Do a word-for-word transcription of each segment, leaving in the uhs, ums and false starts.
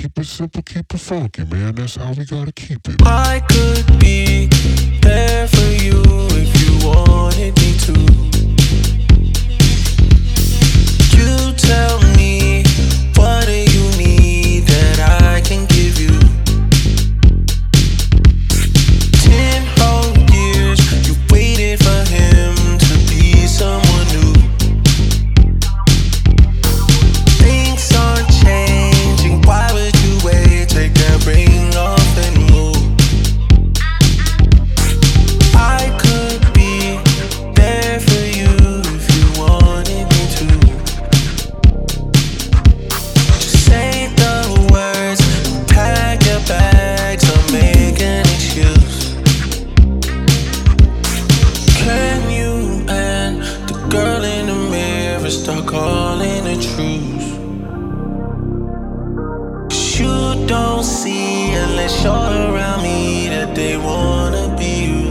Keep it simple, keep it funky, man. That's how we gotta keep it. I could be there for you if you wanted me to. You tell me, what do you need that I can give you? Ten whole years you waited for him to be someone new. Things aren't changing, why would you wait? Take that ring off and move. I could be there for you if you wanted me to. Just say the words, pack your bags, or make an excuse. Can you and the girl in the mirror start calling the truth? 'Cause you don't see unless you're around me that they wanna be you.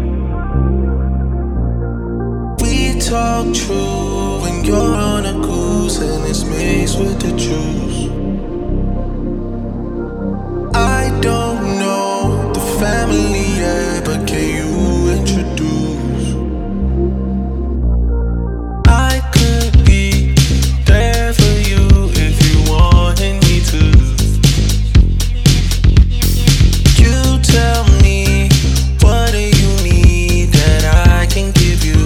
We talk true when you're on a goose and it's mixed with the juice. I don't know the family yet, but can you introduce? I could be there for you if you wanted me to. You tell me, what do you need that I can give you?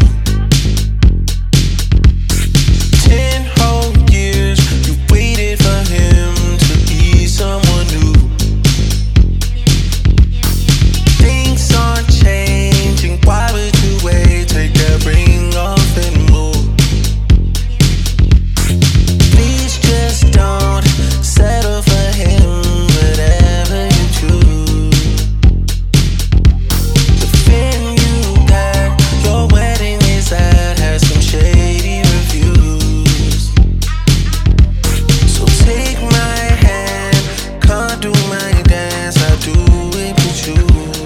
Ten whole years you waited for him to be someone new. Things aren't changing, why would you wait? Take that ring off and move. Please just don't settle for him, whatever you choose. The venue that your wedding is at has some shady reviews. So take my hand, come do my dance, I'll do it with you.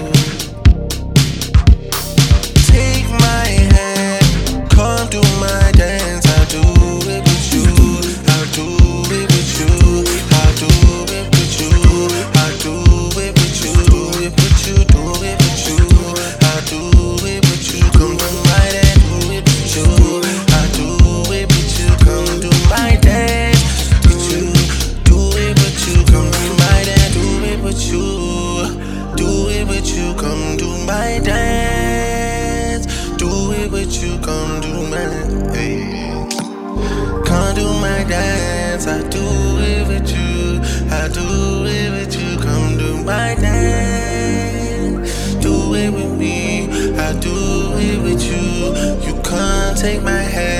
Take my hand, come do my dance, I'll do it with you. I'll do it with you. I'll do it with you. I'll do it with you. Do it with you. Do it with you. I'll do it with you. Come do my dance. Do it with you. I'll do it with you. Come do my dance with you. Do it with you. Come do my dance. Do it with you. Do it with you. Come do my dance. Do it with you. Come do my hey. Come do my dance. I do it with you. I do it with you. Come do my dance. Do it with me. I do it with you. You can't take my hand.